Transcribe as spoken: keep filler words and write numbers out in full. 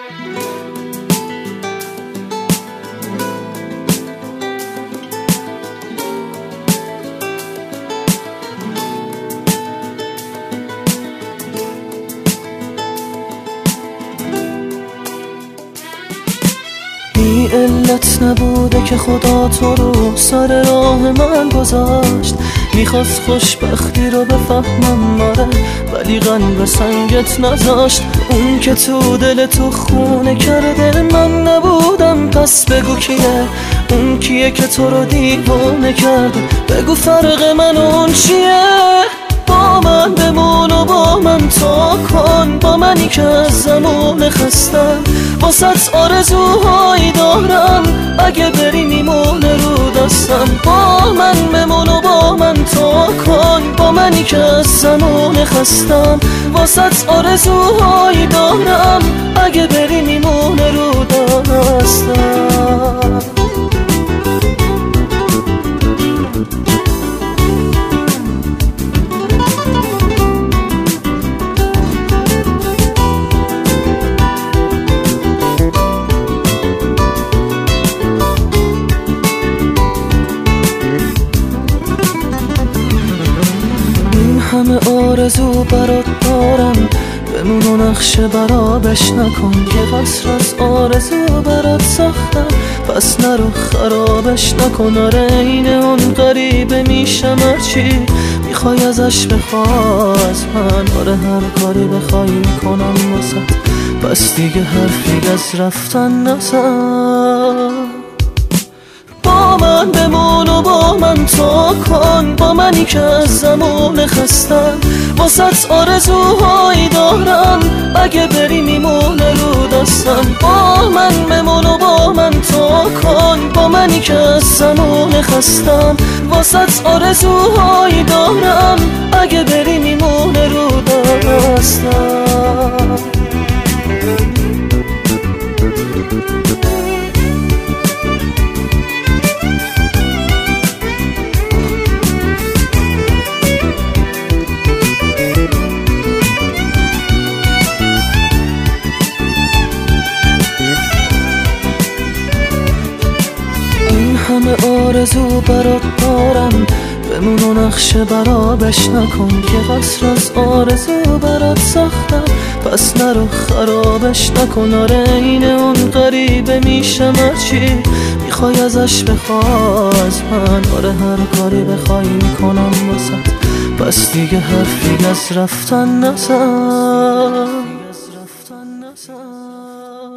بی علت نبوده که خدا تو رو سر راه من گذاشت. میخواست خوشبختی رو بفهمم آره، ولی قلب سنگت نذاشت. اون که تو دل تو خونه کرده من نبودم، پس بگو کیه؟ اون کیه که تو رو دیوانه کرده؟ بگو فرق من اون چیه؟ با من بمون و با من تا کن، با منی که از زمان خستم. واسه آرزوهایی دارم، اگه بری میمونه رو دستم. با من بمون و با من تا کن، با منی که از زمان خستم. واسه آرزوهایی دارم، اگه بری میمونه رو دستم. همه آرزو برات دارم، بمون و نقشه برابش نکن. که قصر از آرزو برات ساختم، پس نرو خرابش نکن. آره این اون غریبه میشم هرچی میخوای ازش بخواه از من. آره هر کاری بخوای میکنم واسه، پس دیگه حرفی از رفتن نزن. با من بمون و با من تا کن، با منی که از زمان خستم. واسه آرزوهایی دارم، اگه بری میمونه رو دستم. با من بمون و با من تا کن، با منی که از زمان خستم. واسه آرزوهایی دارم، اگه بری میمونه رو دستم. همه آرزو برات دارم، بمون و نقشه برابش نکن. که قصر از آرزو برات ساختم، پس نرو خرابش نکن. آره این اون غریبه میشم هرچی میخوای ازش بخواه از من. آره هر کاری بخوای میکنم واسه، پس دیگه حرفی از رفتن نزن.